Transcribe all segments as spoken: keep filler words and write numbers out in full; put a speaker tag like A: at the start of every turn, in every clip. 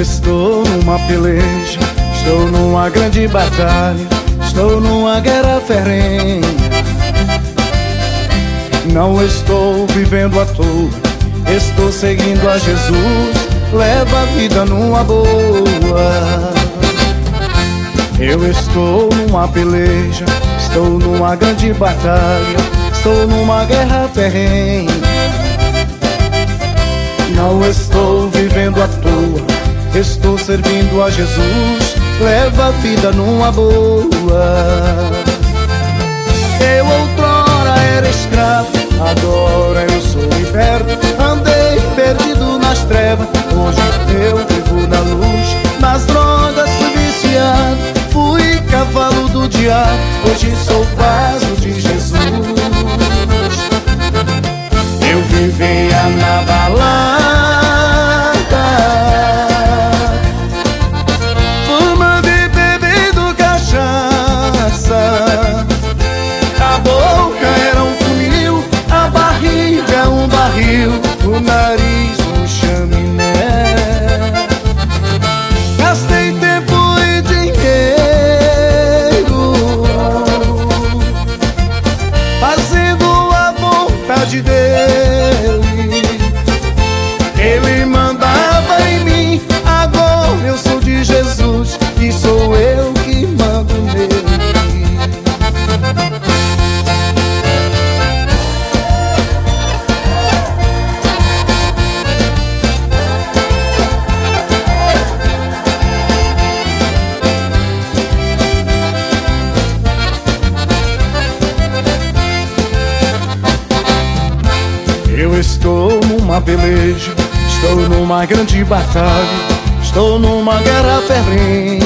A: estou numa peleja, estou numa grande batalha, estou numa guerra ferrenha. Não estou vivendo à toa, estou seguindo a Jesus, leva a vida numa boa. Eu estou numa peleja, estou numa grande batalha, estou numa guerra ferrenha. Não estou vivendo à toa, estou servindo a Jesus, leva a vida numa boa. Eu outrora era escravo, agora eu sou liberto. Andei perdido nas trevas, hoje eu vivo na luz. Nas drogas fui viciado, fui cavalo do diabo, hoje sou vaso de Jesus. Eu vivia na balada, fumando e bebendo cachaça. A boca era um funil, a barriga um barril, o nariz um chaminé. Gastei tempo e dinheiro fazendo a vontade dele. Ele mandava em mim, agora eu sou de Jesus e sou eu que mando nele. Eu estou numa peleja, estou numa grande batalha, estou numa guerra ferrenha.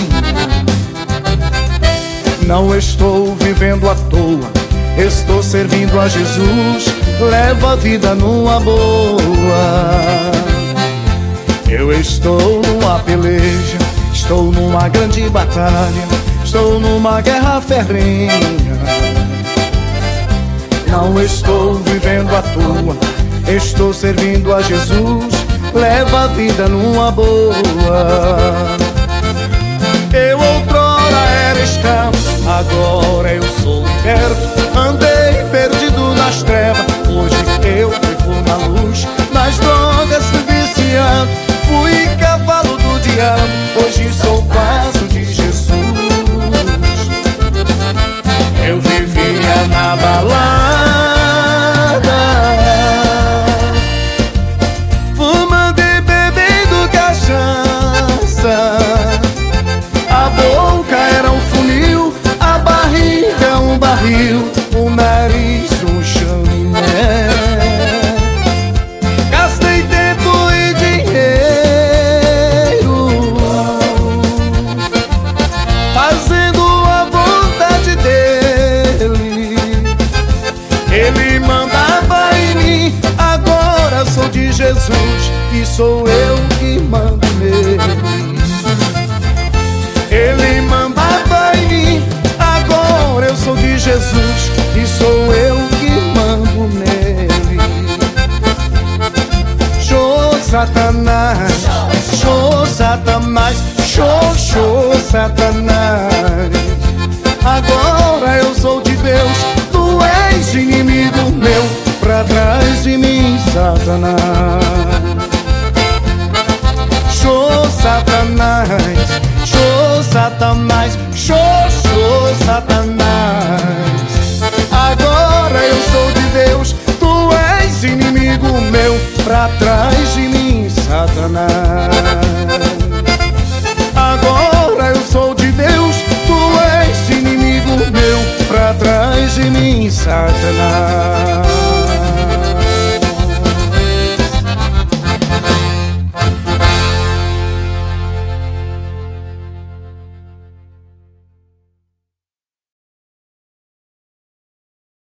A: Não estou vivendo à toa, estou servindo a Jesus, leva a vida numa boa. Eu estou numa peleja, estou numa grande batalha, estou numa guerra ferrenha. Não estou vivendo à toa, estou servindo a Jesus, leva a vida numa boa. Eu outrora era escravo, agora eu sou liberto. Andei perdido nas trevas, hoje eu vivo na luz. Nas drogas fui viciado, fui cavalo do diabo, hoje sou vaso de Jesus. Eu vivia na balada, fumando e bebendo cachaça. A boca era um funil, a barriga um barril, o nariz um chaminé. Gastei tempo e dinheiro fazendo a vontade dele. Ele mandava em mim, agora sou de Jesus e sou eu que mando nele. Ele mandava em mim, agora eu sou de Jesus e sou eu que mando nele. Show Satanás, show Satanás, show, show Satanás. Agora eu sou de Deus, tu és inimigo meu, pra trás de mim, Satanás. Show Satanás, show Satanás, show, show Satanás. Agora eu sou de Deus, tu és inimigo meu, pra trás de mim, Satanás. Agora eu sou de Deus, tu és inimigo meu, pra trás de mim, Satanás.